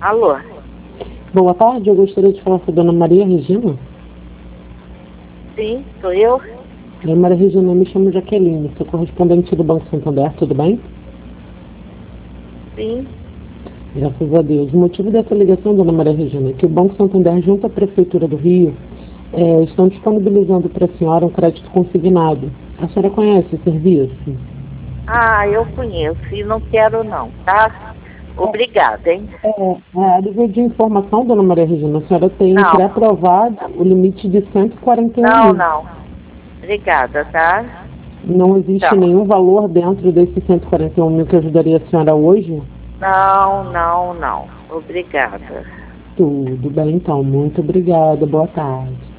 Alô? Boa tarde, eu gostaria de falar com a dona Maria Regina. Sim, sou eu? Dona Maria Regina, eu me chamo Jaqueline, sou correspondente do Banco Santander, tudo bem? Sim. Graças a Deus. O motivo dessa ligação, dona Maria Regina, é que o Banco Santander, junto à Prefeitura do Rio, estão disponibilizando para a senhora um crédito consignado. A senhora conhece o serviço? Ah, eu conheço e não quero não, tá? Obrigada, hein? A nível de informação, dona Maria Regina, a senhora tem Não, pré-aprovado o limite de 141 não, mil. não. Obrigada, tá? Não existe Tchau. nenhum valor dentro desses 141 mil que ajudaria a senhora hoje? Não, não, não. Obrigada. Tudo bem, então. Muito obrigada. Boa tarde.